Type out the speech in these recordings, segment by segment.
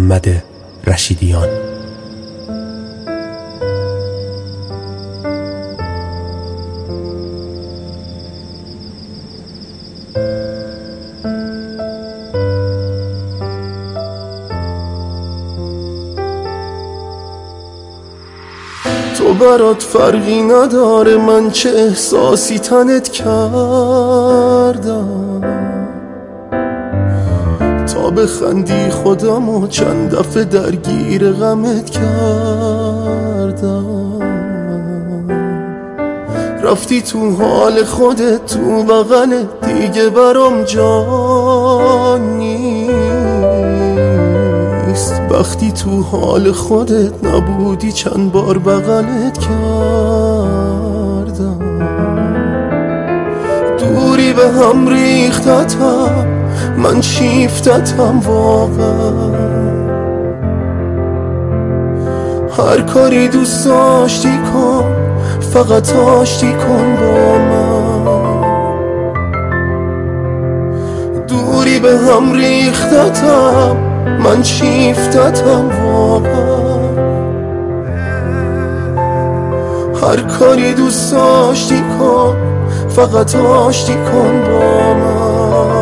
محمد رشیدیان. تو برات فرقی نداره من چه احساسی تنت کردم، تا بخندی خودمو چند دفعه درگیر غمت کردم. رفتی تو حال خودت تو بغلت دیگه برام جان نیست. وقتی تو حال خودت نبودی چند بار بغلت کردم. دوری به هم ریختتم من شیفتتم واقعا. هر کاری دوست داشتی کن فقط آشتی کن با من. دوری به هم ریختتم من شیفتتم واقعا. هر کاری دوست داشتی کن فقط آشتی کن با من.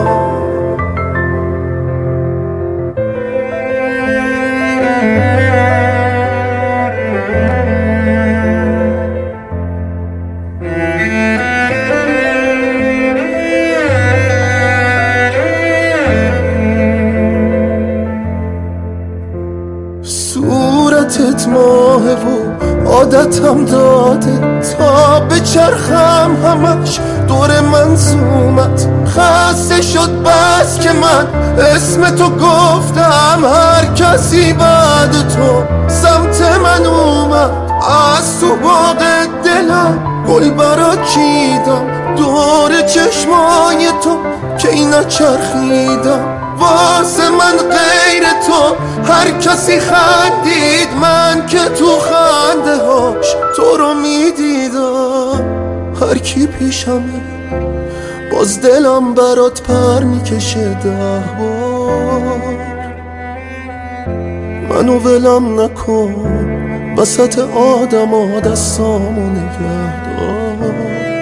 صورتت ماهه و عادتم داده تا به چرخم همش دور منظومت. خسته شد بس که من اسم تو گفتم، هر کسی بعد تو سمت من اومد. از تو باغ دلم گل برات چیدم، دور چشمای تو که نچرخیدم. واسه من غیر تو هر کسی خندید، من که تو خنده هاش تو رو میدیدم. هر کی پیشمی باز دلم برات پر میکشه 10 بار. منو ولم نکن وسط آدم ها، دستامو نگهدار.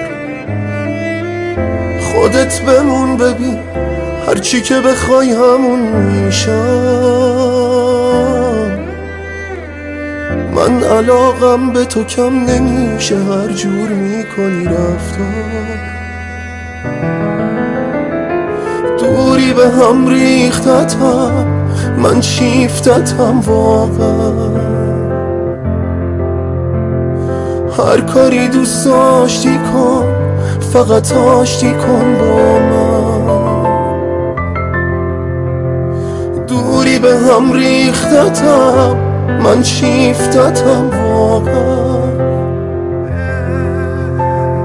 خودت بمون ببین هرچی که بخوای همون میشم. من علاقم به تو کم نمیشه هر جور میکنی رفتار. دوری به هم ریختتم من شیفتتم واقعا. هر کاری دوست داشتی کن فقط آشتی کن با من. دوری به هم ریختتم من شیفتتم واقعا.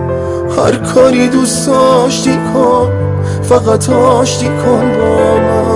هر کاری دوست داشتی کن فقط آشتی کن با من.